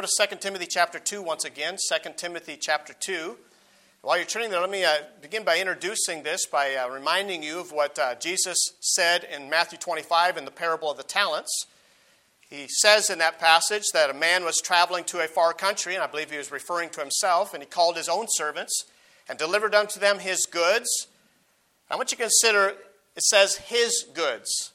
to 2 Timothy chapter 2 once again. 2 Timothy chapter 2. While you're turning there, let me begin by introducing this, by reminding you of what Jesus said in Matthew 25 in the parable of the talents. He says in that passage that a man was traveling to a far country, and I believe he was referring to himself, and he called his own servants and delivered unto them his goods. I want you to consider, it says his goods.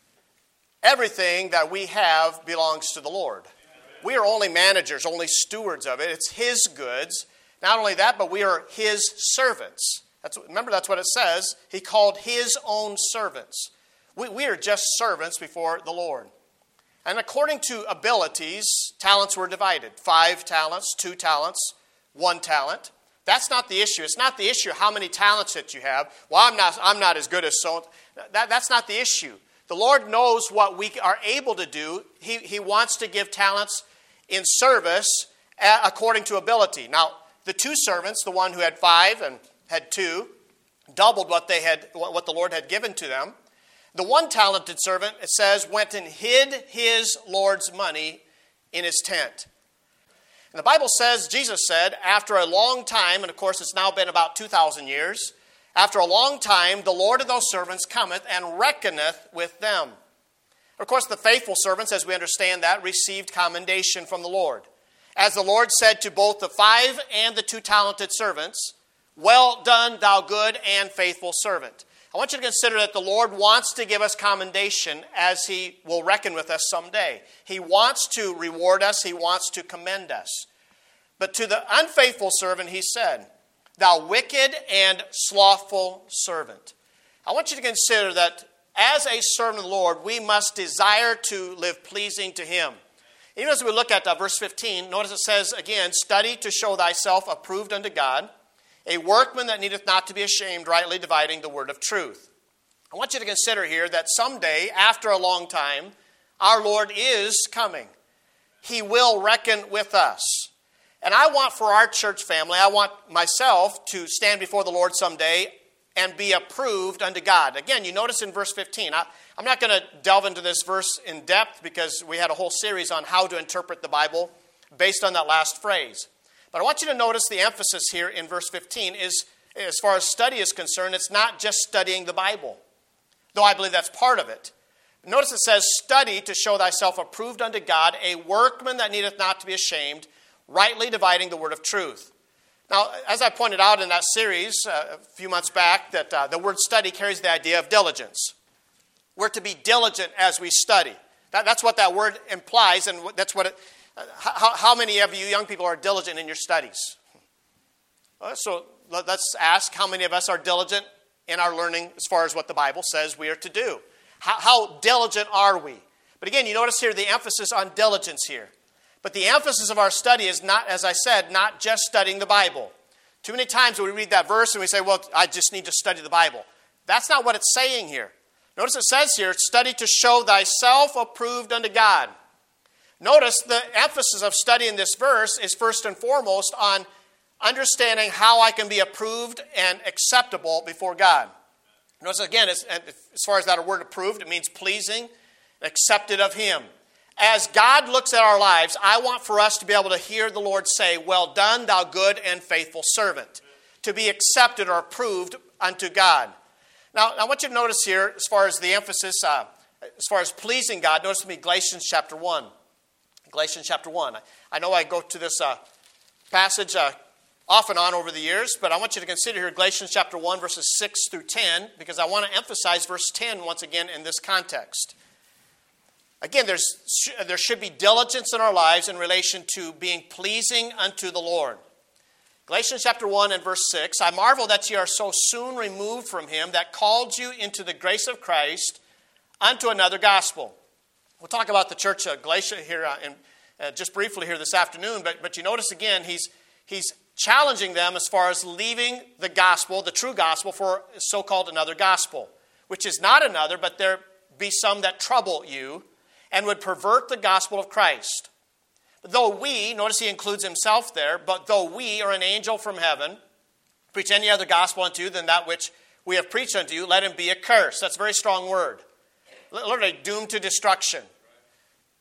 Everything that we have belongs to the Lord. We are only managers, only stewards of it. It's his goods. Not only that, but we are his servants. Remember, that's what it says. He called his own servants. We are just servants before the Lord. And according to abilities, talents were divided. 5 talents, 2 talents, 1 talent. That's not the issue. It's not the issue how many talents that you have. Well, I'm not as good as so. That's not the issue. The Lord knows what we are able to do. He wants to give talents in service according to ability. Now, the 2 servants, the one who had 5 and had 2, doubled what the Lord had given to them. The 1 talented servant, it says, went and hid his Lord's money in his tent. And the Bible says, Jesus said, after a long time, and of course it's now been about 2,000 years, after a long time, the Lord of those servants cometh and reckoneth with them. Of course, the faithful servants, as we understand that, received commendation from the Lord. As the Lord said to both the 5 and the 2 talented servants, well done, thou good and faithful servant. I want you to consider that the Lord wants to give us commendation as he will reckon with us someday. He wants to reward us. He wants to commend us. But to the unfaithful servant, he said, thou wicked and slothful servant. I want you to consider that as a servant of the Lord, we must desire to live pleasing to him. Even as we look at verse 15, notice it says again, study to show thyself approved unto God, a workman that needeth not to be ashamed, rightly dividing the word of truth. I want you to consider here that someday, after a long time, our Lord is coming. He will reckon with us. And I want for our church family, I want myself to stand before the Lord someday and be approved unto God. Again, you notice in verse 15, I'm not going to delve into this verse in depth because we had a whole series on how to interpret the Bible based on that last phrase. But I want you to notice the emphasis here in verse 15 is, as far as study is concerned, it's not just studying the Bible, though I believe that's part of it. Notice it says, study to show thyself approved unto God, a workman that needeth not to be ashamed, rightly dividing the word of truth. Now, as I pointed out in that series a few months back, that the word study carries the idea of diligence. We're to be diligent as we study. That's what that word implies, and that's what it... How many of you young people are diligent in your studies? So let's ask how many of us are diligent in our learning as far as what the Bible says we are to do. How diligent are we? But again, you notice here the emphasis on diligence here. But the emphasis of our study is not, as I said, not just studying the Bible. Too many times we read that verse and we say, well, I just need to study the Bible. That's not what it's saying here. Notice it says here, study to show thyself approved unto God. Notice the emphasis of studying this verse is first and foremost on understanding how I can be approved and acceptable before God. Notice again, as far as that word approved, it means pleasing, accepted of him. As God looks at our lives, I want for us to be able to hear the Lord say, well done, thou good and faithful servant, to be accepted or approved unto God. Now, I want you to notice here, as far as the emphasis, as far as pleasing God, notice with me Galatians chapter 1. Galatians chapter 1. I know I go to this passage off and on over the years, but I want you to consider here Galatians chapter 1, verses 6 through 10, because I want to emphasize verse 10 once again in this context. Again, there should be diligence in our lives in relation to being pleasing unto the Lord. Galatians chapter 1 and verse 6, I marvel that ye are so soon removed from him that called you into the grace of Christ unto another gospel. We'll talk about the church of Galatia here just briefly here this afternoon, but you notice again, he's challenging them as far as leaving the gospel, the true gospel, for so-called another gospel, which is not another, but there be some that trouble you and would pervert the gospel of Christ. But though we, notice he includes himself there, but though we or an angel from heaven preach any other gospel unto you than that which we have preached unto you, let him be accursed. That's a very strong word. Literally doomed to destruction.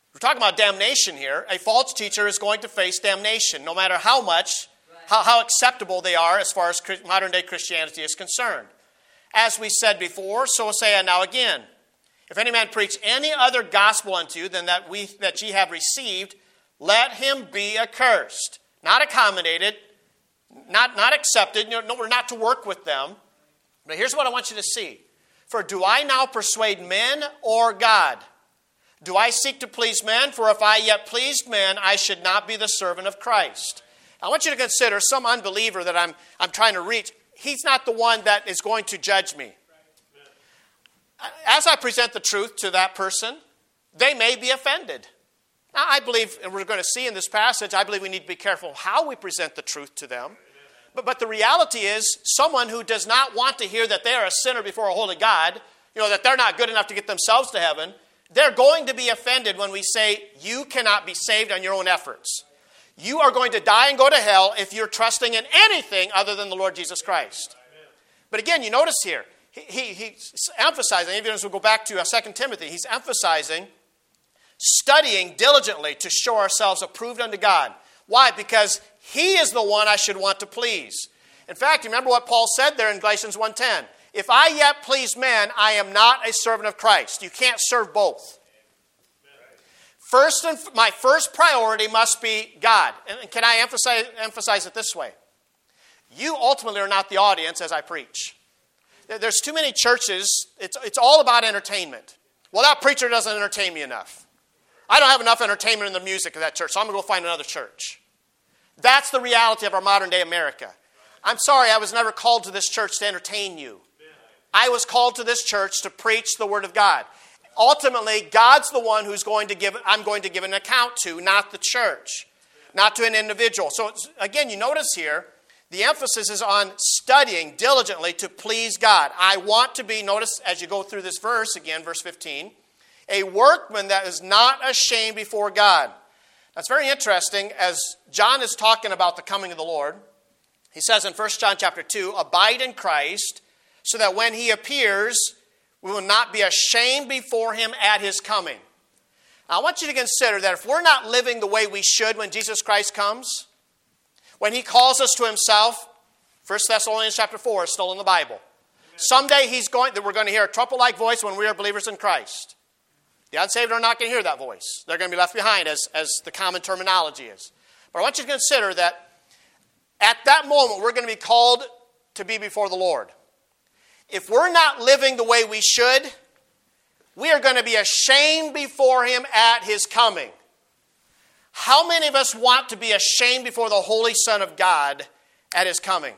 We're talking about damnation here. A false teacher is going to face damnation, no matter how much, how acceptable they are as far as modern-day Christianity is concerned. As we said before, so say I now again. If any man preach any other gospel unto you than that ye have received, let him be accursed. Not accommodated, not accepted. No, we're not to work with them. But here's what I want you to see. For do I now persuade men or God? Do I seek to please men? For if I yet pleased men, I should not be the servant of Christ. I want you to consider some unbeliever that I'm trying to reach. He's not the one that is going to judge me. As I present the truth to that person, they may be offended. Now, I believe, and we're going to see in this passage, I believe we need to be careful how we present the truth to them. But the reality is, someone who does not want to hear that they are a sinner before a holy God, that they're not good enough to get themselves to heaven, they're going to be offended when we say, you cannot be saved on your own efforts. You are going to die and go to hell if you're trusting in anything other than the Lord Jesus Christ. But again, you notice here, he's emphasizing, even as we go back to 2 Timothy, he's emphasizing studying diligently to show ourselves approved unto God. Why? Because he is the one I should want to please. In fact, you remember what Paul said there in Galatians 1:10. If I yet please men, I am not a servant of Christ. You can't serve both. My first priority must be God. And can I emphasize it this way? You ultimately are not the audience as I preach. There's too many churches, it's all about entertainment. Well, that preacher doesn't entertain me enough. I don't have enough entertainment in the music of that church, so I'm going to go find another church. That's the reality of our modern day America. I'm sorry, I was never called to this church to entertain you. I was called to this church to preach the Word of God. Ultimately, God's the one I'm going to give an account to, not the church, not to an individual. So again, you notice here, the emphasis is on studying diligently to please God. I want to be, notice as you go through this verse again, verse 15, a workman that is not ashamed before God. That's very interesting as John is talking about the coming of the Lord. He says in 1 John chapter 2, abide in Christ so that when he appears, we will not be ashamed before him at his coming. Now, I want you to consider that if we're not living the way we should when Jesus Christ comes, when he calls us to himself, 1 Thessalonians chapter 4 is still in the Bible. Someday we're going to hear a trumpet-like voice when we are believers in Christ. The unsaved are not going to hear that voice. They're going to be left behind as the common terminology is. But I want you to consider that at that moment we're going to be called to be before the Lord. If we're not living the way we should, we are going to be ashamed before him at his coming. How many of us want to be ashamed before the Holy Son of God at his coming?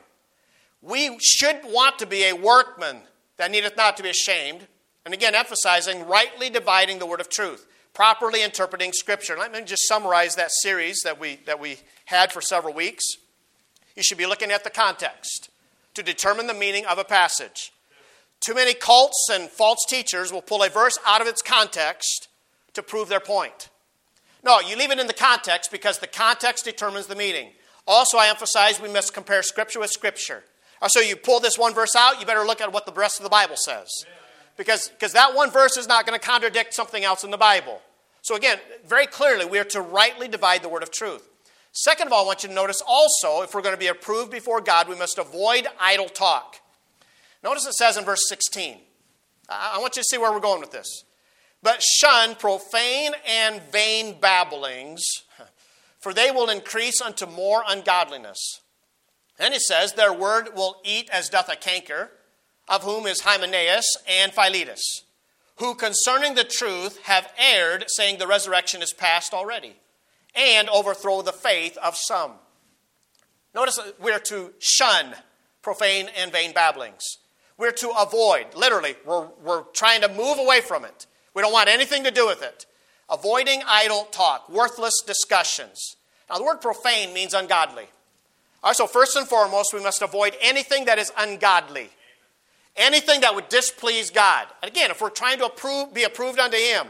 We should want to be a workman that needeth not to be ashamed. And again, emphasizing rightly dividing the word of truth, properly interpreting Scripture. Let me just summarize that series that we had for several weeks. You should be looking at the context to determine the meaning of a passage. Too many cults and false teachers will pull a verse out of its context to prove their point. No, you leave it in the context because the context determines the meaning. Also, I emphasize we must compare Scripture with Scripture. So you pull this one verse out, you better look at what the rest of the Bible says. Because that one verse is not going to contradict something else in the Bible. So again, very clearly, we are to rightly divide the word of truth. Second of all, I want you to notice also, if we're going to be approved before God, we must avoid idle talk. Notice it says in verse 16. I want you to see where we're going with this. But shun profane and vain babblings, for they will increase unto more ungodliness. Then he says, their word will eat as doth a canker, of whom is Hymenaeus and Philetus, who concerning the truth have erred, saying the resurrection is past already, and overthrow the faith of some. Notice we're to shun profane and vain babblings. We're to avoid, literally, we're trying to move away from it. We don't want anything to do with it. Avoiding idle talk, worthless discussions. Now the word profane means ungodly. All right, so first and foremost, we must avoid anything that is ungodly. Anything that would displease God. And again, if we're trying to be approved unto him,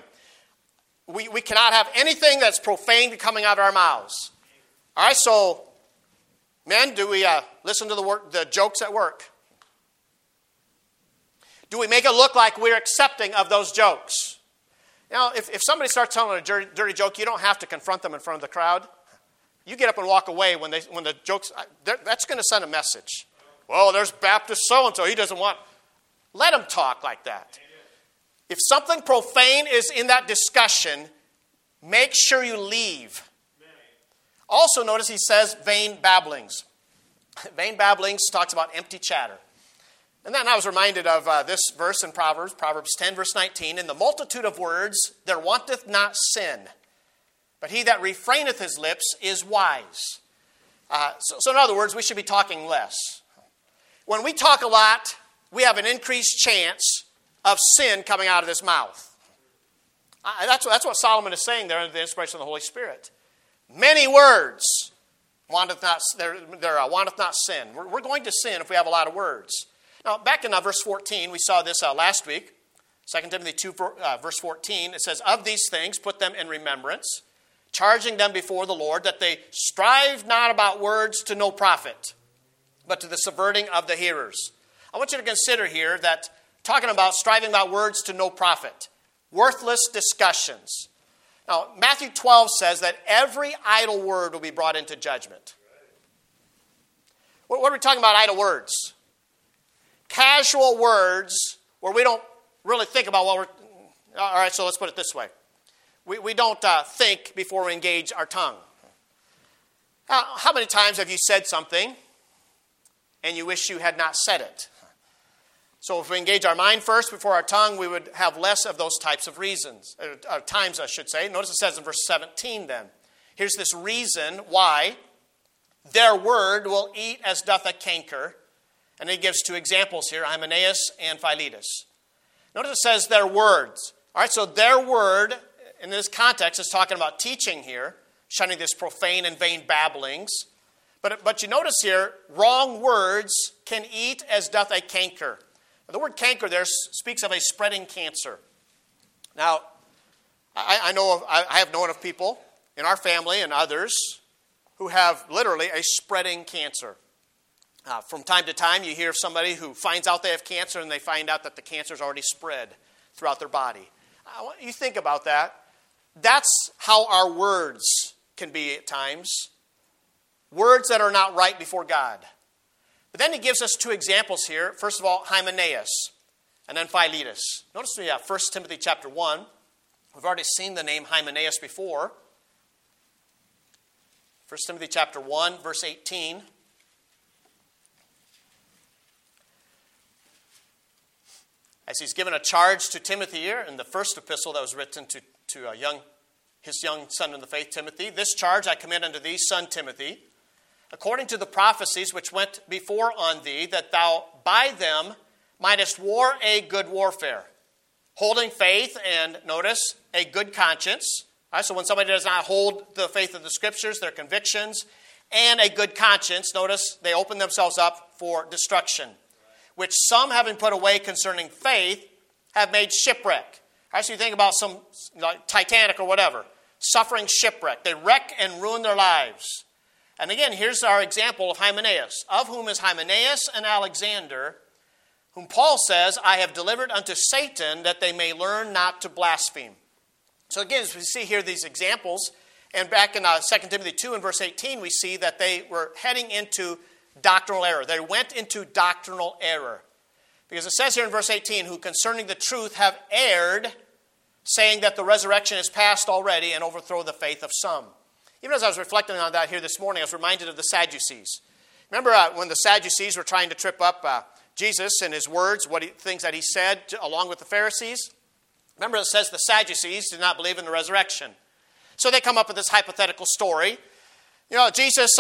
we cannot have anything that's profane coming out of our mouths. All right, so, men, do we listen to the jokes at work? Do we make it look like we're accepting of those jokes? Now, if somebody starts telling a dirty joke, you don't have to confront them in front of the crowd. You get up and walk away when the joke's, that's going to send a message. Well, there's Baptist so-and-so, he doesn't want. Let him talk like that. If something profane is in that discussion, make sure you leave. Also, notice he says vain babblings. Vain babblings talks about empty chatter. And then I was reminded of this verse in Proverbs 10, verse 19. In the multitude of words there wanteth not sin, but he that refraineth his lips is wise. So in other words, we should be talking less. When we talk a lot, we have an increased chance of sin coming out of his mouth. That's what Solomon is saying there under the inspiration of the Holy Spirit. Many words wanteth not sin. We're going to sin if we have a lot of words. Now, back in verse 14, we saw this last week. 2 Timothy 2, verse 14, it says, of these things put them in remembrance, charging them before the Lord, that they strive not about words to no profit, but to the subverting of the hearers. I want you to consider here that talking about striving about words to no profit, worthless discussions. Now, Matthew 12 says that every idle word will be brought into judgment. What are we talking about, idle words? Casual words where we don't really think about what we're... All right, so let's put it this way. We don't think before we engage our tongue. How many times have you said something and you wish you had not said it? So if we engage our mind first before our tongue, we would have less of those types of reasons. Times, I should say. Notice it says in verse 17 then. Here's this reason why. Their word will eat as doth a canker. And he gives two examples here, Hymenaeus and Philetus. Notice it says their words. All right, so their word, in this context, is talking about teaching here, shunning this profane and vain babblings. But you notice here, wrong words can eat as doth a canker. Now, the word canker there speaks of a spreading cancer. Now, I have known of people in our family and others who have literally a spreading cancer. From time to time, you hear of somebody who finds out they have cancer and they find out that the cancer is already spread throughout their body. I want you to think about that. That's how our words can be at times. Words that are not right before God. But then he gives us two examples here. First of all, Hymenaeus and then Philetus. Notice 1 Timothy chapter 1. We've already seen the name Hymenaeus before. 1 Timothy chapter 1, verse 18. As he's given a charge to Timothy here in the first epistle that was written to his young son in the faith, Timothy. This charge I commit unto thee, son Timothy, according to the prophecies which went before on thee, that thou by them mightest war a good warfare, holding faith and, notice, a good conscience. All right, so when somebody does not hold the faith of the Scriptures, their convictions, and a good conscience, notice they open themselves up for destruction, which some, having put away concerning faith, have made shipwreck. All right, so you think about some, like Titanic or whatever, suffering shipwreck. They wreck and ruin their lives. And again, here's our example of Hymenaeus, of whom is Hymenaeus and Alexander, whom Paul says, I have delivered unto Satan, that they may learn not to blaspheme. So again, as we see here these examples, and back in 2 Timothy 2 and verse 18, we see that they were heading into doctrinal error. They went into doctrinal error. Because it says here in verse 18, who concerning the truth have erred, saying that the resurrection is past already, and overthrow the faith of some. Even as I was reflecting on that here this morning, I was reminded of the Sadducees. Remember when the Sadducees were trying to trip up Jesus and his words, things that he said along with the Pharisees? Remember it says the Sadducees did not believe in the resurrection. So they come up with this hypothetical story. Jesus,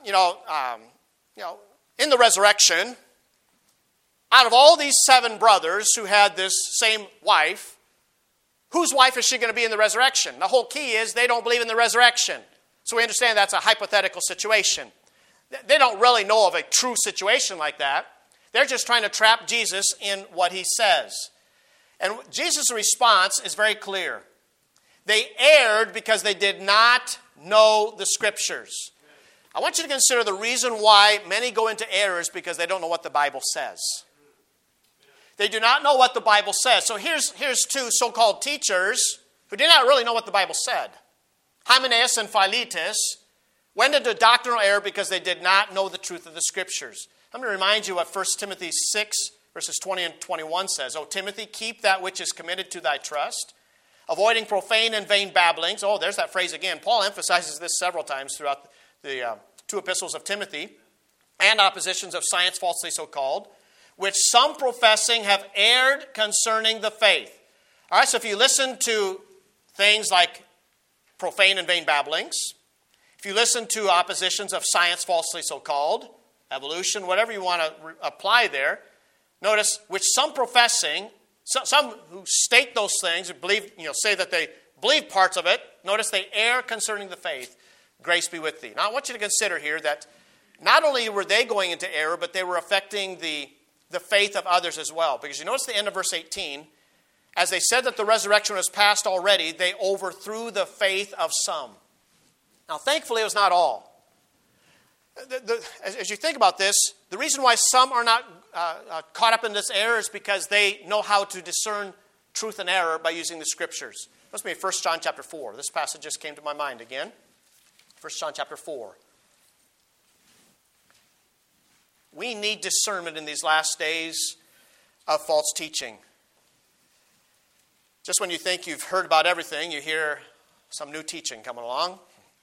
in the resurrection, out of all these 7 brothers who had this same wife, whose wife is she going to be in the resurrection? The whole key is they don't believe in the resurrection. So we understand that's a hypothetical situation. They don't really know of a true situation like that. They're just trying to trap Jesus in what he says. And Jesus' response is very clear. They erred because they did not know the Scriptures. I want you to consider the reason why many go into errors because they don't know what the Bible says. They do not know what the Bible says. So here's 2 so-called teachers who did not really know what the Bible said. Hymenaeus and Philetus went into doctrinal error because they did not know the truth of the Scriptures. Let me remind you what 1 Timothy 6, verses 20 and 21 says. O Timothy, keep that which is committed to thy trust, avoiding profane and vain babblings. Oh, there's that phrase again. Paul emphasizes this several times throughout the two epistles of Timothy. And oppositions of science, falsely so called, which some professing have erred concerning the faith. All right, so if you listen to things like profane and vain babblings, if you listen to oppositions of science, falsely so called, evolution, whatever you want to apply there, notice which some professing, some who state those things, believe, say that they believe parts of it, notice they err concerning the faith. Grace be with thee. Now I want you to consider here that not only were they going into error, but they were affecting the faith of others as well. Because you notice the end of verse 18, as they said that the resurrection was past already, they overthrew the faith of some. Now thankfully it was not all. As you think about this, the reason why some are not caught up in this error is because they know how to discern truth and error by using the Scriptures. Let's read 1 John chapter 4. This passage just came to my mind again. 1 John chapter 4. We need discernment in these last days of false teaching. Just when you think you've heard about everything, you hear some new teaching coming along.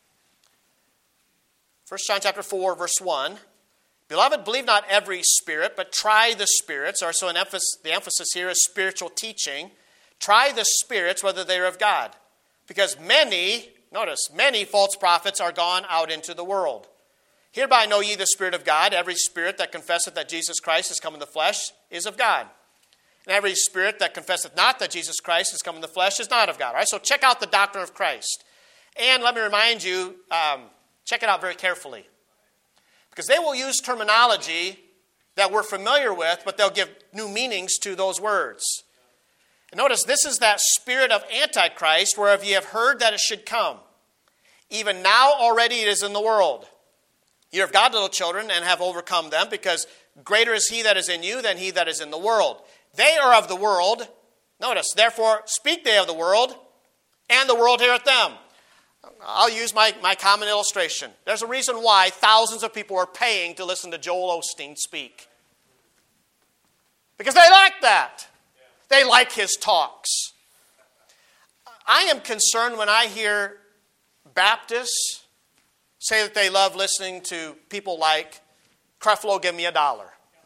1 John chapter 4, verse 1. Beloved, believe not every spirit, but try the spirits. Or so the emphasis here is spiritual teaching. Try the spirits, whether they are of God. Because many false prophets are gone out into the world. Hereby know ye the Spirit of God. Every spirit that confesseth that Jesus Christ is come in the flesh is of God. And every spirit that confesseth not that Jesus Christ is come in the flesh is not of God. All right, so check out the doctrine of Christ. And let me remind you, check it out very carefully. Because they will use terminology that we're familiar with, but they'll give new meanings to those words. And notice, this is that spirit of Antichrist, whereof ye have heard that it should come. Even now already it is in the world. Ye are of God, little children, and have overcome them, because greater is he that is in you than he that is in the world. They are of the world. Notice, therefore speak they of the world, and the world heareth them. I'll use my common illustration. There's a reason why thousands of people are paying to listen to Joel Osteen speak. Because they like that. They like his talks. I am concerned when I hear Baptists say that they love listening to people like Creflo, give me $1.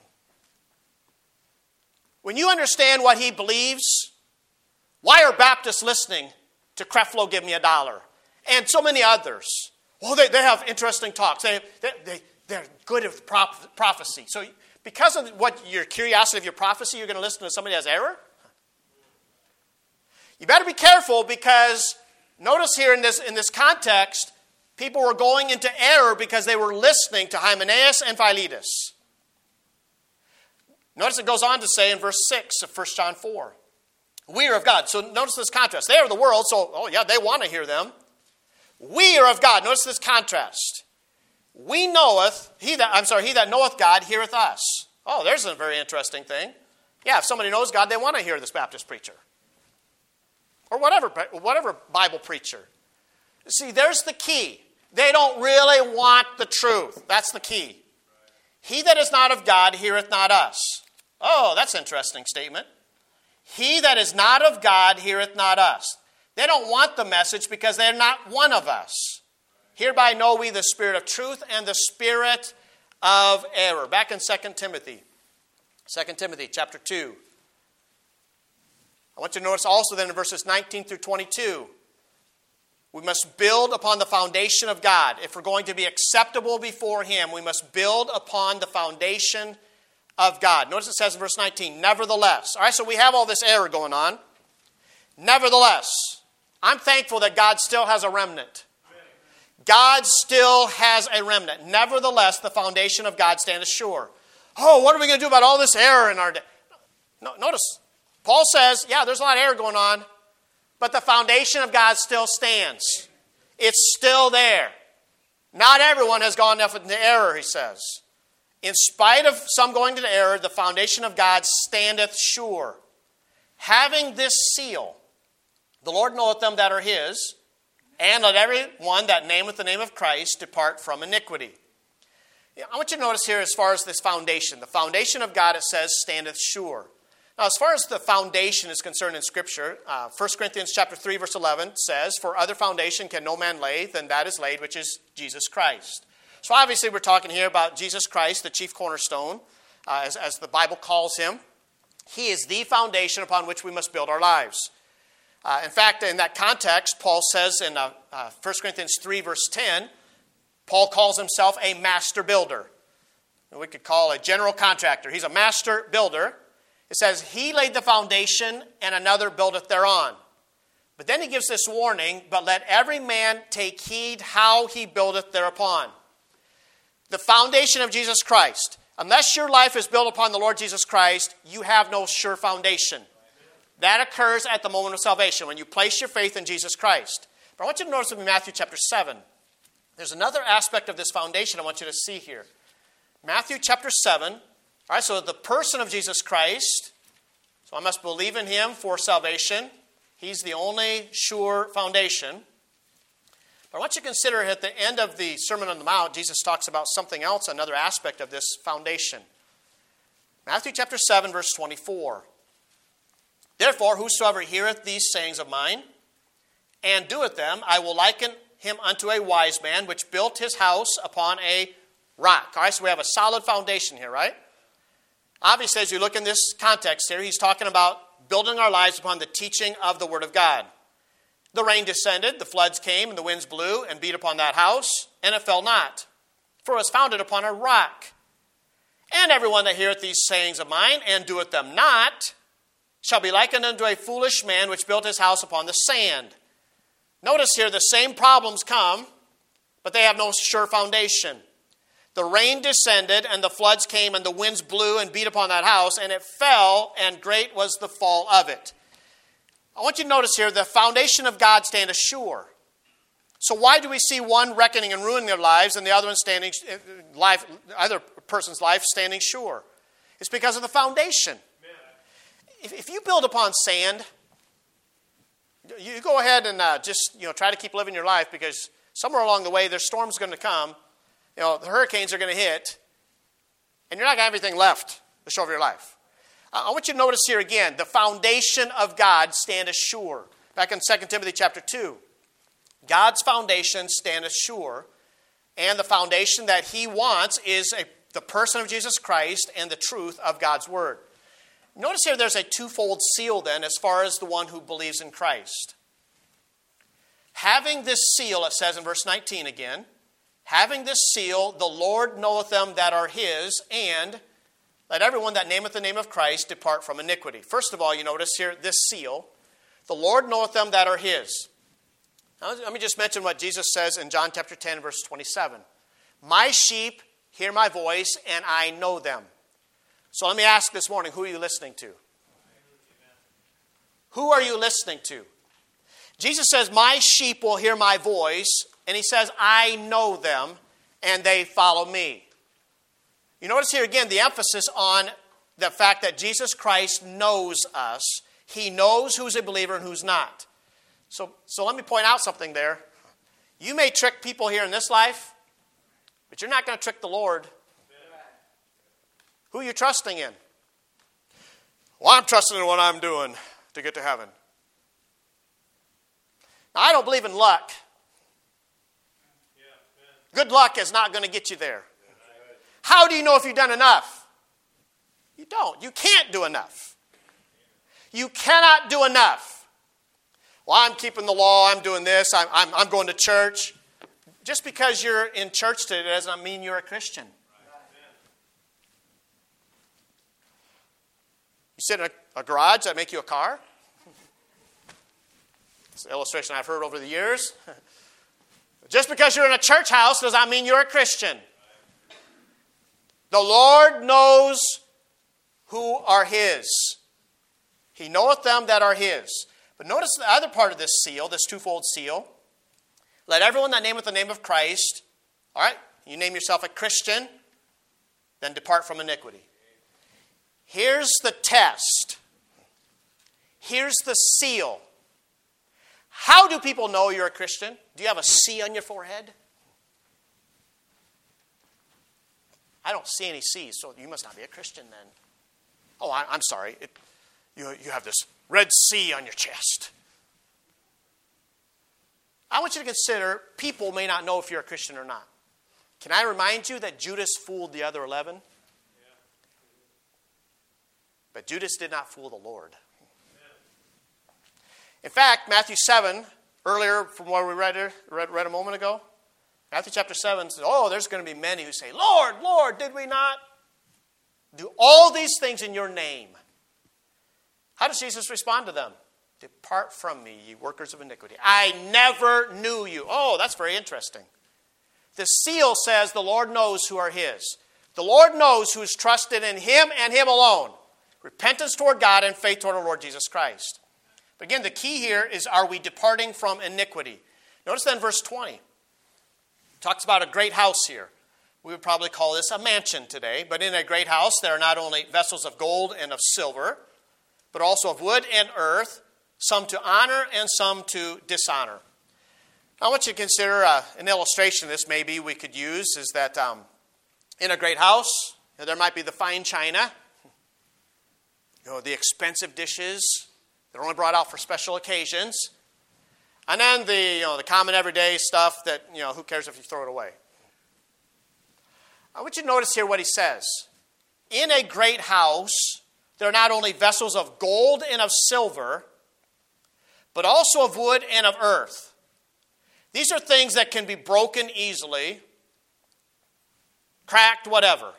When you understand what he believes, why are Baptists listening to Creflo, give me $1? And so many others. Well, they have interesting talks. They're good at prophecy. So because of your curiosity of your prophecy, you're going to listen to somebody that has error? You better be careful, because notice here in this context, people were going into error because they were listening to Hymenaeus and Philetus. Notice it goes on to say in verse 6 of 1 John 4, we are of God. So notice this contrast. They are of the world, so, they want to hear them. We are of God. Notice this contrast. He that knoweth God heareth us. Oh, there's a very interesting thing. Yeah, if somebody knows God, they want to hear this Baptist preacher. Or whatever Bible preacher. See, there's the key. They don't really want the truth. That's the key. He that is not of God heareth not us. Oh, that's an interesting statement. He that is not of God heareth not us. They don't want the message because they're not one of us. Hereby know we the spirit of truth and the spirit of error. Back in 2 Timothy. 2 Timothy chapter 2. I want you to notice also then in verses 19 through 22. We must build upon the foundation of God. If we're going to be acceptable before Him, we must build upon the foundation of God. Notice it says in verse 19, nevertheless. All right, so we have all this error going on. Nevertheless, I'm thankful that God still has a remnant. God still has a remnant. Nevertheless, the foundation of God standeth sure. Oh, what are we going to do about all this error in our day? No, notice, Paul says, yeah, there's a lot of error going on, but the foundation of God still stands. It's still there. Not everyone has gone into error, he says. In spite of some going into error, the foundation of God standeth sure. Having this seal, The Lord knoweth them that are his, and let every one that nameth the name of Christ depart from iniquity. I want you to notice here as far as this foundation. The foundation of God, it says, standeth sure. Now, as far as the foundation is concerned in Scripture, 1 Corinthians chapter 3, verse 11 says, For other foundation can no man lay than that is laid, which is Jesus Christ. So obviously we're talking here about Jesus Christ, the chief cornerstone, as the Bible calls him. He is the foundation upon which we must build our lives. In fact, in that context, Paul says in 1 Corinthians 3, verse 10, Paul calls himself a master builder. We could call a general contractor. He's a master builder. It says, he laid the foundation and another buildeth thereon. But then he gives this warning, but let every man take heed how he buildeth thereupon. The foundation of Jesus Christ. Unless your life is built upon the Lord Jesus Christ, you have no sure foundation. That occurs at the moment of salvation, when you place your faith in Jesus Christ. But I want you to notice in Matthew chapter 7, there's another aspect of this foundation I want you to see here. Matthew chapter 7, all right, so the person of Jesus Christ, so I must believe in him for salvation. He's the only sure foundation. But I want you to consider at the end of the Sermon on the Mount, Jesus talks about something else, another aspect of this foundation. Matthew chapter 7, verse 24. Therefore, whosoever heareth these sayings of mine, and doeth them, I will liken him unto a wise man, which built his house upon a rock. All right, so we have a solid foundation here, right? Obviously, as you look in this context here, he's talking about building our lives upon the teaching of the Word of God. The rain descended, the floods came, and the winds blew and beat upon that house, and it fell not, for it was founded upon a rock. And everyone that heareth these sayings of mine, and doeth them not, shall be likened unto a foolish man which built his house upon the sand. Notice here the same problems come, but they have no sure foundation. The rain descended, and the floods came, and the winds blew and beat upon that house, and it fell, and great was the fall of it. I want you to notice here, the foundation of God standeth sure. So why do we see one reckoning and ruining their lives, and the other one other person's life standing sure? It's because of the foundation. If you build upon sand, you go ahead and just try to keep living your life, because somewhere along the way there's storms going to come. The hurricanes are going to hit, and you're not going to have anything left to show for your life. I want you to notice here again, the foundation of God standeth sure. Back in 2 Timothy chapter 2, God's foundation standeth sure, and the foundation that he wants is the person of Jesus Christ and the truth of God's word. Notice here there's a twofold seal then as far as the one who believes in Christ. Having this seal, it says in verse 19 again, having this seal, the Lord knoweth them that are his, and let everyone that nameth the name of Christ depart from iniquity. First of all, you notice here this seal, the Lord knoweth them that are his. Now, let me just mention what Jesus says in John chapter 10, verse 27. My sheep hear my voice, and I know them. So let me ask this morning, who are you listening to? Who are you listening to? Jesus says, my sheep will hear my voice, and he says, I know them, and they follow me. You notice here again the emphasis on the fact that Jesus Christ knows us. He knows who's a believer and who's not. So let me point out something there. You may trick people here in this life, but you're not going to trick the Lord. Who are you trusting in? Well, I'm trusting in what I'm doing to get to heaven. Now, I don't believe in luck. Good luck is not going to get you there. How do you know if you've done enough? You don't. You can't do enough. You cannot do enough. Well, I'm keeping the law. I'm doing this. I'm going to church. Just because you're in church today doesn't mean you're a Christian. You sit in a garage, that make you a car? It's an illustration I've heard over the years. Just because you're in a church house does not mean you're a Christian. The Lord knows who are his. He knoweth them that are his. But notice the other part of this seal, this twofold seal. Let everyone that nameth the name of Christ, all right, you name yourself a Christian, then depart from iniquity. Here's the test. Here's the seal. How do people know you're a Christian? Do you have a C on your forehead? I don't see any C's, so you must not be a Christian then. Oh, I'm sorry. You have this red C on your chest. I want you to consider people may not know if you're a Christian or not. Can I remind you that Judas fooled the other 11? Yeah. But Judas did not fool the Lord. In fact, Matthew 7, earlier from what we read a moment ago, Matthew chapter 7 says, oh, there's going to be many who say, Lord, Lord, did we not do all these things in your name? How does Jesus respond to them? Depart from me, ye workers of iniquity. I never knew you. Oh, that's very interesting. The seal says the Lord knows who are his. The Lord knows who is trusted in him and him alone. Repentance toward God and faith toward our Lord Jesus Christ. But again, the key here is, are we departing from iniquity? Notice then verse 20. It talks about a great house here. We would probably call this a mansion today. But in a great house, there are not only vessels of gold and of silver, but also of wood and earth, some to honor and some to dishonor. Now, I want you to consider an illustration of this maybe we could use is that in a great house, there might be the fine china, the expensive dishes that are only brought out for special occasions, and then the common everyday stuff that, who cares if you throw it away. I want you to notice here what he says. In a great house, there are not only vessels of gold and of silver, but also of wood and of earth. These are things that can be broken easily, cracked, whatever.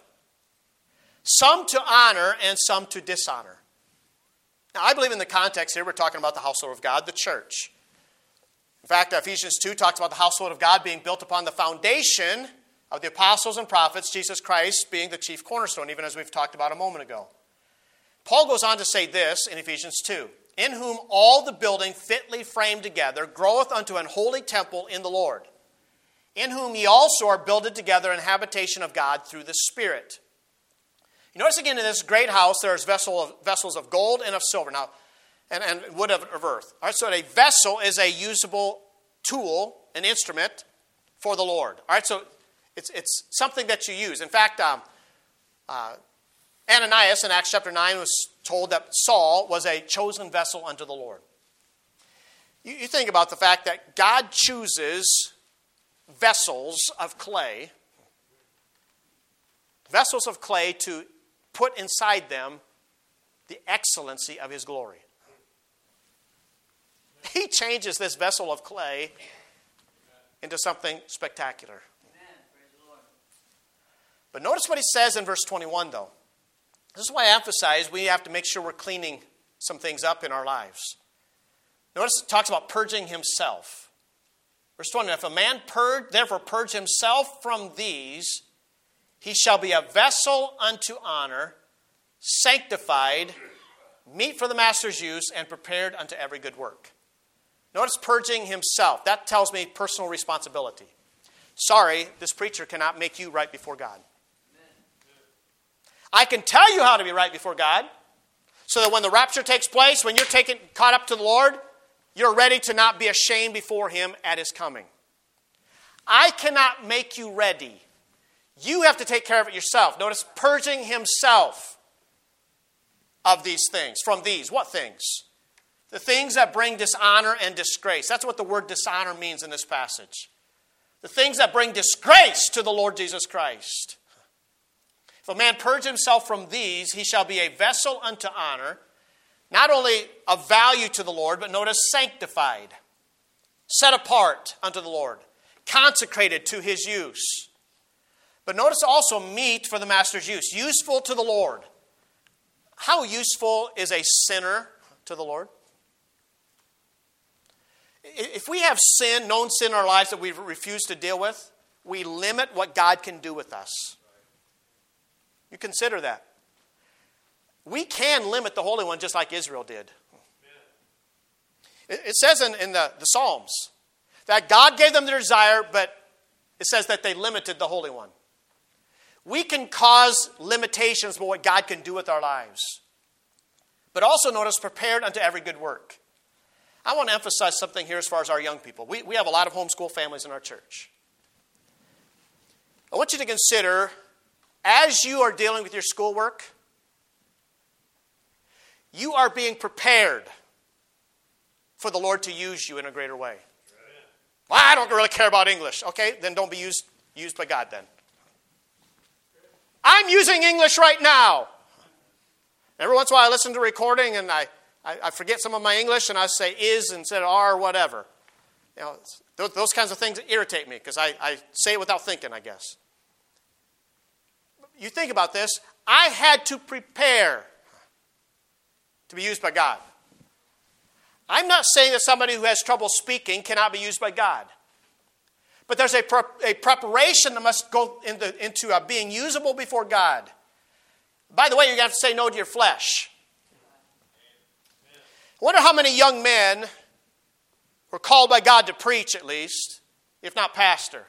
Some to honor and some to dishonor. Now, I believe in the context here, we're talking about the household of God, the church. In fact, Ephesians 2 talks about the household of God being built upon the foundation of the apostles and prophets, Jesus Christ being the chief cornerstone, even as we've talked about a moment ago. Paul goes on to say this in Ephesians 2. In whom all the building fitly framed together groweth unto an holy temple in the Lord, in whom ye also are builded together in habitation of God through the Spirit. You notice again in this great house there's vessels of gold and of silver. Now, and wood of earth. All right, so a vessel is a usable tool, an instrument for the Lord. All right, so it's something that you use. In fact, Ananias in Acts chapter 9 was told that Saul was a chosen vessel unto the Lord. You think about the fact that God chooses vessels of clay to put inside them the excellency of his glory. He changes this vessel of clay into something spectacular. But notice what he says in verse 21, though. This is why I emphasize we have to make sure we're cleaning some things up in our lives. Notice it talks about purging himself. Verse 20, if a man therefore purge himself from these, he shall be a vessel unto honor, sanctified, meet for the master's use, and prepared unto every good work. Notice purging himself. That tells me personal responsibility. Sorry, this preacher cannot make you right before God. I can tell you how to be right before God, so that when the rapture takes place, when you're caught up to the Lord, you're ready to not be ashamed before him at his coming. I cannot make you ready. You have to take care of it yourself. Notice purging himself of these things. From these, what things? The things that bring dishonor and disgrace. That's what the word dishonor means in this passage. The things that bring disgrace to the Lord Jesus Christ. If a man purge himself from these, he shall be a vessel unto honor, not only of value to the Lord, but notice sanctified, set apart unto the Lord, consecrated to his use. But notice also meet for the master's use, useful to the Lord. How useful is a sinner to the Lord? If we have sin, known sin in our lives that we refuse to deal with, we limit what God can do with us. You consider that. We can limit the Holy One just like Israel did. It says in the Psalms that God gave them their desire, but it says that they limited the Holy One. We can cause limitations by what God can do with our lives. But also notice, prepared unto every good work. I want to emphasize something here as far as our young people. We have a lot of homeschool families in our church. I want you to consider, as you are dealing with your schoolwork, you are being prepared for the Lord to use you in a greater way. Well, I don't really care about English. Okay, then don't be used by God then. I'm using English right now. Every once in a while I listen to a recording and I forget some of my English and I say is instead of are or whatever. You know, those kinds of things irritate me because I say it without thinking, I guess. You think about this. I had to prepare to be used by God. I'm not saying that somebody who has trouble speaking cannot be used by God. But there's a preparation that must go into being usable before God. By the way, you're going to have to say no to your flesh. I wonder how many young men were called by God to preach, at least, if not pastor.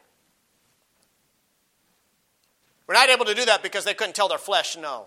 We're not able to do that because they couldn't tell their flesh no.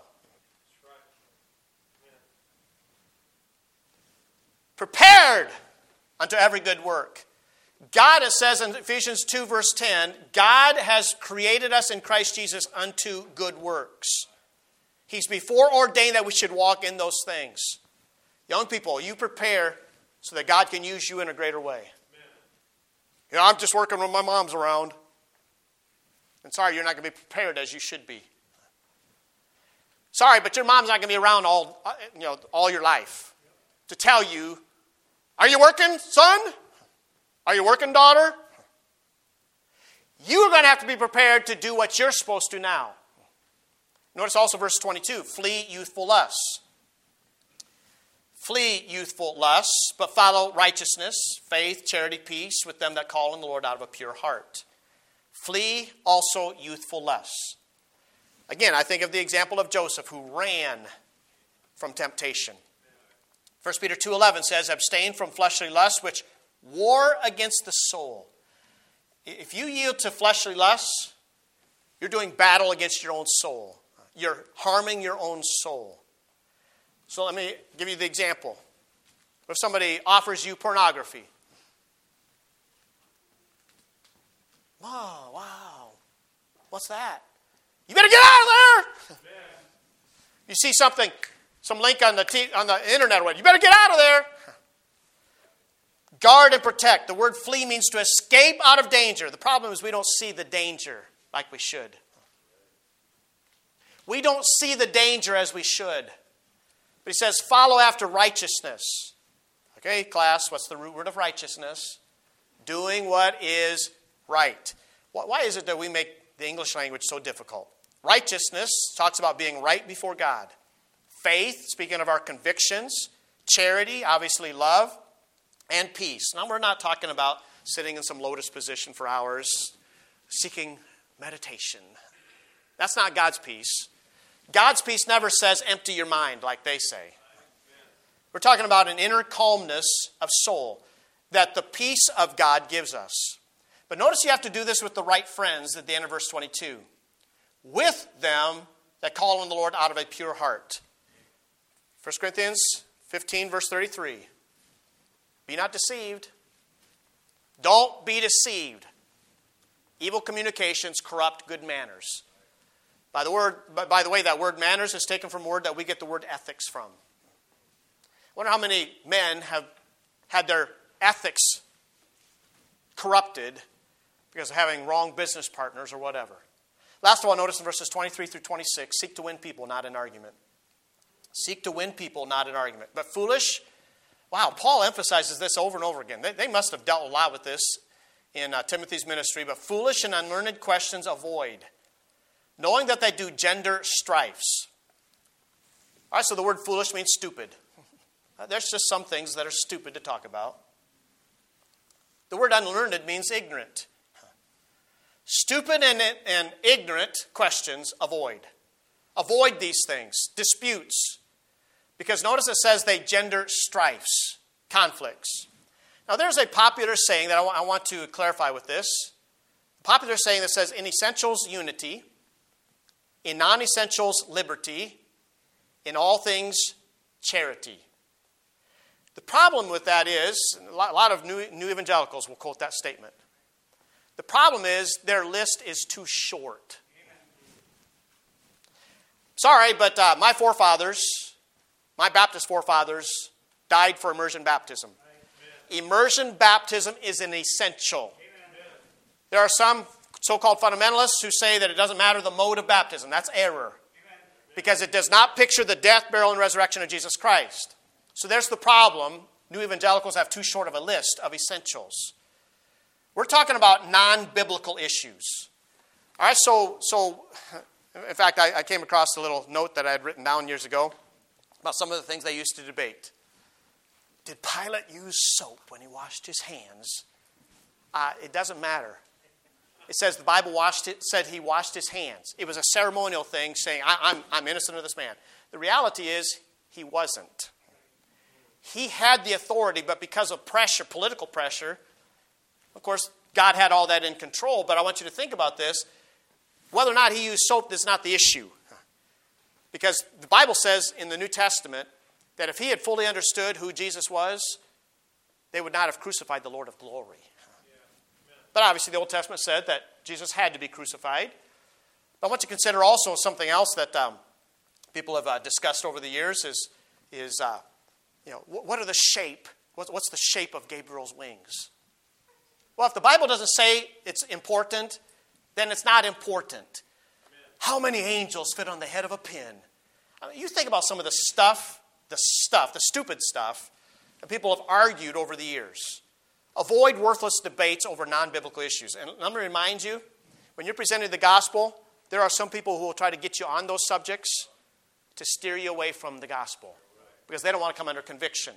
Prepared unto every good work. God, it says in Ephesians 2 verse 10, God has created us in Christ Jesus unto good works. He's before ordained that we should walk in those things. Young people, you prepare so that God can use you in a greater way. You know, I'm just working when my mom's around. And sorry, you're not going to be prepared as you should be. Sorry, but your mom's not going to be around all your life to tell you, are you working, son? Are you working, daughter? You're going to have to be prepared to do what you're supposed to now. Notice also verse 22, flee youthful lusts. Flee youthful lusts, but follow righteousness, faith, charity, peace with them that call on the Lord out of a pure heart. Flee also youthful lusts. Again, I think of the example of Joseph who ran from temptation. 1 Peter 2:11 says, abstain from fleshly lusts which war against the soul. If you yield to fleshly lusts, you're doing battle against your own soul. You're harming your own soul. So let me give you the example. If somebody offers you pornography. Oh, wow. What's that? You better get out of there. You see something, some link on the internet or what, you better get out of there. Guard and protect. The word flee means to escape out of danger. The problem is we don't see the danger like we should. We don't see the danger as we should. But he says, follow after righteousness. Okay, class, what's the root word of righteousness? Doing what is right. Why is it that we make the English language so difficult? Righteousness talks about being right before God. Faith, speaking of our convictions. Charity, obviously love. And peace. Now, we're not talking about sitting in some lotus position for hours, seeking meditation. That's not God's peace. God's peace never says empty your mind like they say. We're talking about an inner calmness of soul that the peace of God gives us. But notice you have to do this with the right friends at the end of verse 22. With them that call on the Lord out of a pure heart. 1 Corinthians 15 verse 33. Be not deceived. Don't be deceived. Evil communications corrupt good manners. By the way, that word manners is taken from a word that we get the word ethics from. I wonder how many men have had their ethics corrupted because of having wrong business partners or whatever. Last of all, notice in verses 23 through 26, seek to win people, not an argument. Seek to win people, not an argument. But foolish, wow, Paul emphasizes this over and over again. They must have dealt a lot with this in Timothy's ministry. But foolish and unlearned questions avoid, knowing that they do gender strifes. All right, so the word foolish means stupid. There's just some things that are stupid to talk about. The word unlearned means ignorant. Stupid and ignorant questions avoid. Avoid these things, disputes. Because notice it says they gender strifes, conflicts. Now there's a popular saying that I want to clarify with this. A popular saying that says, in essentials, unity. In non-essentials, liberty. In all things, charity. The problem with that is, a lot of new evangelicals will quote that statement. The problem is their list is too short. Sorry, but my Baptist forefathers, died for immersion baptism. Immersion baptism is an essential. There are some so-called fundamentalists who say that it doesn't matter the mode of baptism. That's error. Because it does not picture the death, burial, and resurrection of Jesus Christ. So there's the problem. New evangelicals have too short of a list of essentials. We're talking about non-biblical issues. All right, so in fact, I came across a little note that I had written down years ago about some of the things they used to debate. Did Pilate use soap when he washed his hands? It doesn't matter. It says the Bible said he washed his hands. It was a ceremonial thing saying, I'm innocent of this man. The reality is, he wasn't. He had the authority, but because of pressure, political pressure, of course, God had all that in control, but I want you to think about this. Whether or not he used soap is not the issue. Because the Bible says in the New Testament that if he had fully understood who Jesus was, they would not have crucified the Lord of glory. But obviously the Old Testament said that Jesus had to be crucified. But I want you to consider also something else that people have discussed over the years is what are the shape? What's the shape of Gabriel's wings? Well, if the Bible doesn't say it's important, then it's not important. How many angels fit on the head of a pin? I mean, you think about some of the stupid stuff that people have argued over the years. Avoid worthless debates over non-biblical issues. And let me remind you, when you're presenting the gospel, there are some people who will try to get you on those subjects to steer you away from the gospel because they don't want to come under conviction.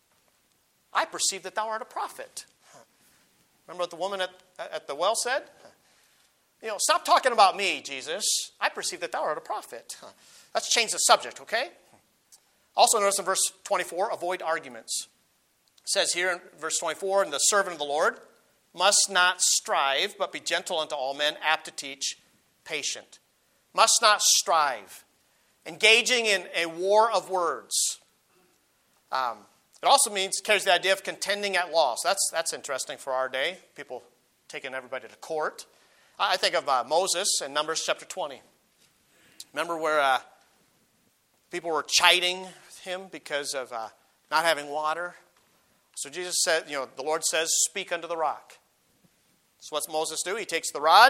I perceive that thou art a prophet. Remember what the woman at the well said? Stop talking about me, Jesus. I perceive that thou art a prophet. Let's change the subject, okay? Also notice in verse 24, avoid arguments. It says here in verse 24, and the servant of the Lord must not strive, but be gentle unto all men, apt to teach, patient. Must not strive. Engaging in a war of words. It also carries the idea of contending at law. So that's interesting for our day. People taking everybody to court. I think of Moses in Numbers chapter 20. Remember where people were chiding him because of not having water? So Jesus said, the Lord says, speak unto the rock. So what's Moses do? He takes the rod.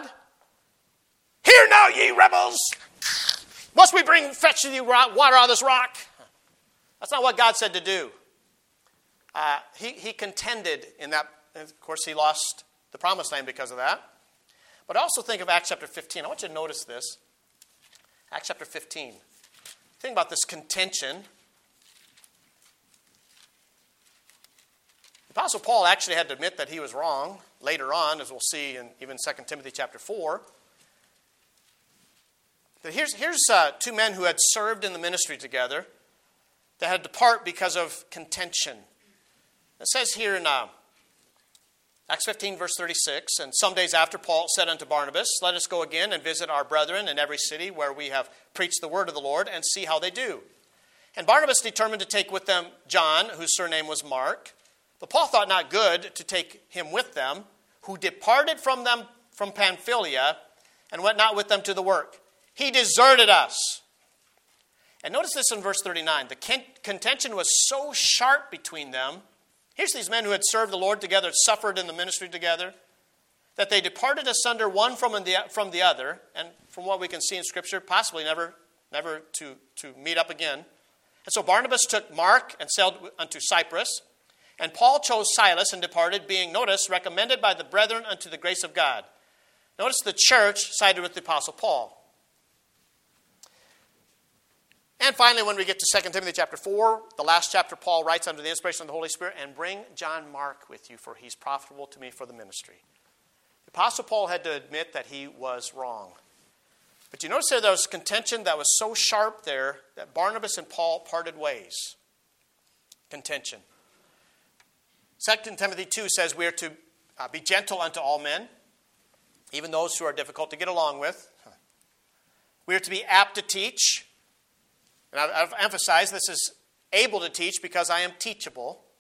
Hear now, ye rebels! Must we fetch you water out of this rock? That's not what God said to do. He contended in that. Of course, he lost the promised land because of that. But also think of Acts chapter 15. I want you to notice this. Acts chapter 15. Think about this contention. The Apostle Paul actually had to admit that he was wrong later on, as we'll see in even 2 Timothy chapter 4. But here's two men who had served in the ministry together that had to depart because of contention. It says here in Acts 15, verse 36, and some days after, Paul said unto Barnabas, let us go again and visit our brethren in every city where we have preached the word of the Lord and see how they do. And Barnabas determined to take with them John, whose surname was Mark. But Paul thought not good to take him with them, who departed from them from Pamphylia and went not with them to the work. He deserted us. And notice this in verse 39. The contention was so sharp between them. Here's these men who had served the Lord together, suffered in the ministry together, that they departed asunder one from the other, and from what we can see in Scripture, possibly never to meet up again. And so Barnabas took Mark and sailed unto Cyprus, and Paul chose Silas and departed, being, notice, recommended by the brethren unto the grace of God. Notice the church sided with the Apostle Paul. And finally, when we get to 2 Timothy chapter 4, the last chapter, Paul writes under the inspiration of the Holy Spirit, and bring John Mark with you, for he's profitable to me for the ministry. The Apostle Paul had to admit that he was wrong. But you notice there was contention that was so sharp there that Barnabas and Paul parted ways. Contention. 2 Timothy 2 says we are to be gentle unto all men, even those who are difficult to get along with. We are to be apt to teach. And I've emphasized this is able to teach because I am teachable.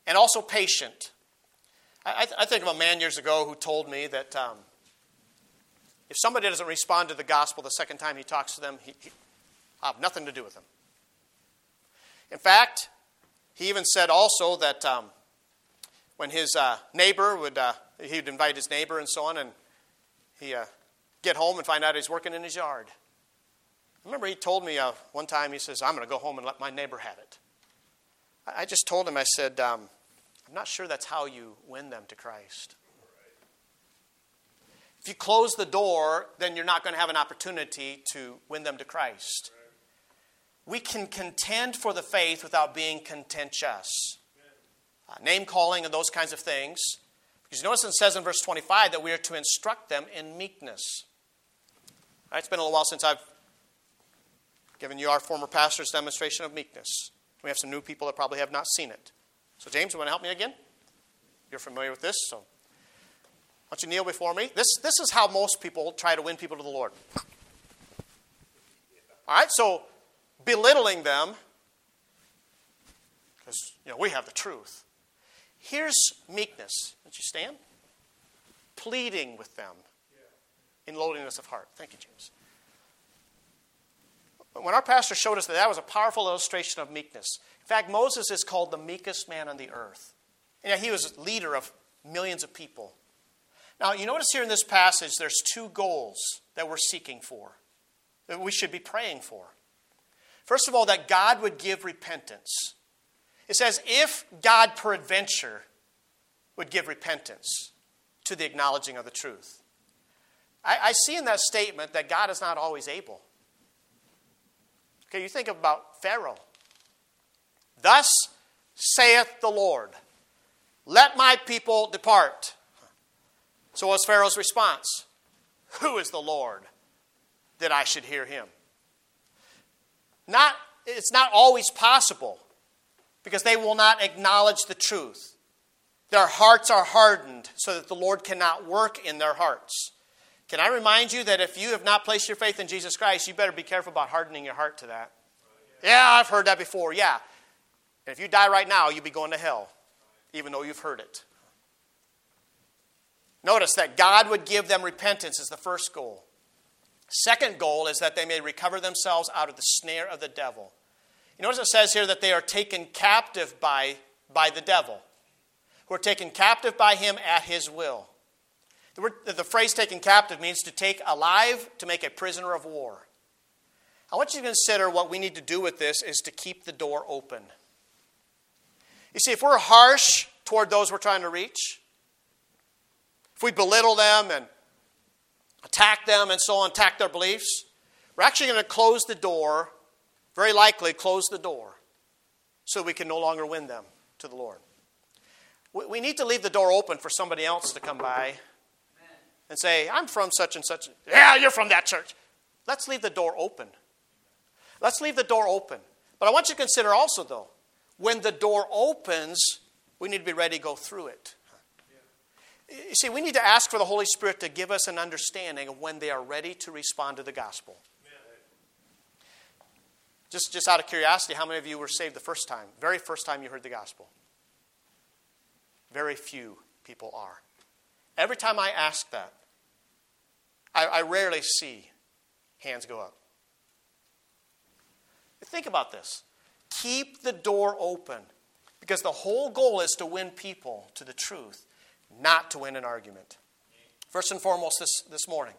and also patient. I think of a man years ago who told me that if somebody doesn't respond to the gospel the second time he talks to them, I'll have nothing to do with them. In fact, he even said also that when his neighbor he'd invite his neighbor and so on, and he get home and find out he's working in his yard. I remember he told me one time, he says, I'm going to go home and let my neighbor have it. I just told him, I said, I'm not sure that's how you win them to Christ. If you close the door, then you're not going to have an opportunity to win them to Christ. We can contend for the faith without being contentious. Name calling and those kinds of things. Because notice it says in verse 25 that we are to instruct them in meekness. Right, it's been a little while since I've given you our former pastor's demonstration of meekness. We have some new people that probably have not seen it. So James, you want to help me again? You're familiar with this, so why don't you kneel before me? This is how most people try to win people to the Lord. All right, so belittling them, because we have the truth. Here's meekness. Would you stand? Pleading with them in lowliness of heart. Thank you, James. When our pastor showed us that was a powerful illustration of meekness. In fact, Moses is called the meekest man on the earth. And he was leader of millions of people. Now, you notice here in this passage, there's two goals that we're seeking for, that we should be praying for. First of all, that God would give repentance. It says, if God peradventure would give repentance to the acknowledging of the truth. I see in that statement that God is not always able. Okay, you think about Pharaoh. Thus saith the Lord, let my people depart. So what was Pharaoh's response? Who is the Lord that I should hear him? It's not always possible because they will not acknowledge the truth. Their hearts are hardened so that the Lord cannot work in their hearts. Can I remind you that if you have not placed your faith in Jesus Christ, you better be careful about hardening your heart to that. Yeah, I've heard that before. Yeah. And if you die right now, you'll be going to hell, even though you've heard it. Notice that God would give them repentance is the first goal. Second goal is that they may recover themselves out of the snare of the devil. You notice it says here that they are taken captive by the devil, who are taken captive by him at his will. The phrase taken captive means to take alive, to make a prisoner of war. I want you to consider what we need to do with this is to keep the door open. You see, if we're harsh toward those we're trying to reach, if we belittle them and attack them and so on, attack their beliefs, we're actually going to close the door, very likely close the door, so we can no longer win them to the Lord. We need to leave the door open for somebody else to come by and say, I'm from such and such. Yeah, you're from that church. Let's leave the door open. Let's leave the door open. But I want you to consider also, though, when the door opens, we need to be ready to go through it. You see, we need to ask for the Holy Spirit to give us an understanding of when they are ready to respond to the gospel. Just out of curiosity, how many of you were saved the first time? Very first time you heard the gospel? Very few people are. Every time I ask that, I rarely see hands go up. Think about this. Keep the door open, because the whole goal is to win people to the truth, not to win an argument. First and foremost this morning,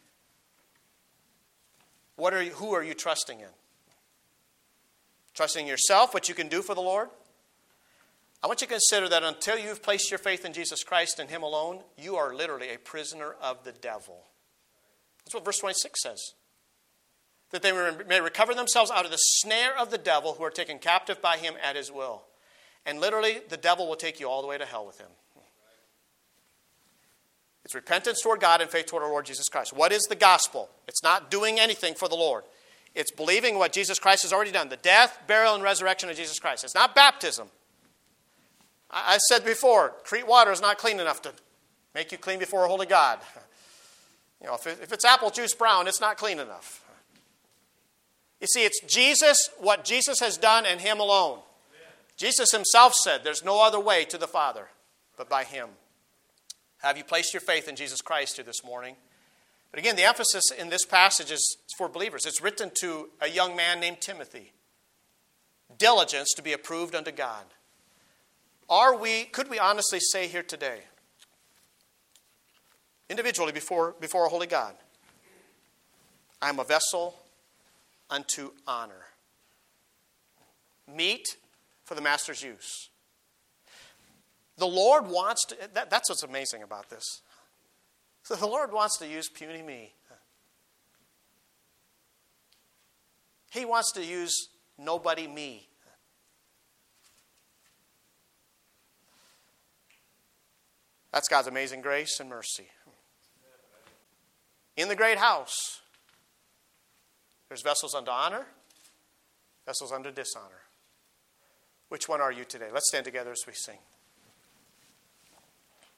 who are you trusting in? Trusting in yourself, what you can do for the Lord? I want you to consider that until you've placed your faith in Jesus Christ and him alone, you are literally a prisoner of the devil. That's what verse 26 says. That they may recover themselves out of the snare of the devil, who are taken captive by him at his will. And literally, the devil will take you all the way to hell with him. It's repentance toward God and faith toward our Lord Jesus Christ. What is the gospel? It's not doing anything for the Lord. It's believing what Jesus Christ has already done. The death, burial, and resurrection of Jesus Christ. It's not baptism. I said before, Crete water is not clean enough to make you clean before a holy God. If it's apple juice brown, it's not clean enough. You see, it's Jesus, what Jesus has done, and him alone. Jesus himself said, there's no other way to the Father but by him. Have you placed your faith in Jesus Christ here this morning? But again, the emphasis in this passage is for believers. It's written to a young man named Timothy. Diligence to be approved unto God. Could we honestly say here today, individually before a holy God, I am a vessel unto honor, meet for the master's use. The Lord wants to, that's what's amazing about this. So the Lord wants to use puny me. He wants to use nobody me. That's God's amazing grace and mercy. In the great house, there's vessels unto honor, vessels unto dishonor. Which one are you today? Let's stand together as we sing.